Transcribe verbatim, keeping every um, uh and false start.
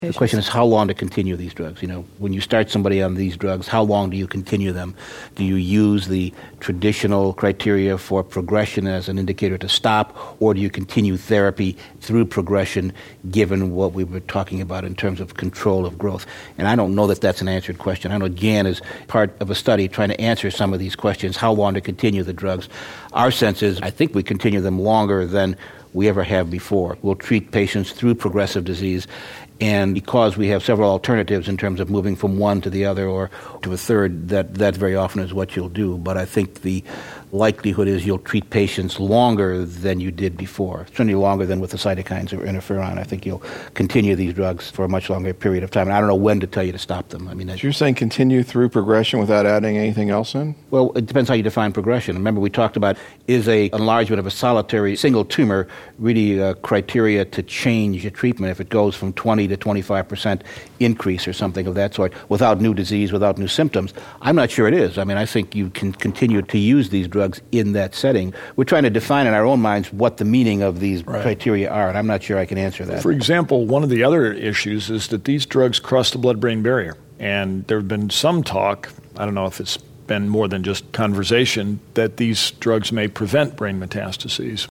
The question is how long to continue these drugs. You know, when you start somebody on these drugs, how long do you continue them? Do you use the traditional criteria for progression as an indicator to stop, or do you continue therapy through progression, given what we were talking about in terms of control of growth? And I don't know that that's an answered question. I know Jan is part of a study trying to answer some of these questions, how long to continue the drugs. Our sense is I think we continue them longer than we ever have before. We'll treat patients through progressive disease, and because we have several alternatives in terms of moving from one to the other or to a third, that, that very often is what you'll do. But I think the likelihood is you'll treat patients longer than you did before, certainly longer than with the cytokines or interferon. I think you'll continue these drugs for a much longer period of time. And I don't know when to tell you to stop them. I mean, so you're saying continue through progression without adding anything else in? Well, it depends how you define progression. Remember, we talked about is a enlargement of a solitary single tumor really a criteria to change your treatment if it goes from twenty to twenty-five percent increase or something of that sort without new disease, without new symptoms. I'm not sure it is. I mean, I think you can continue to use these drugs in that setting. We're trying to define in our own minds what the meaning of these right. criteria are, and I'm not sure I can answer that. For example, one of the other issues is that these drugs cross the blood-brain barrier, and there have been some talk, I don't know if it's been more than just conversation, that these drugs may prevent brain metastases.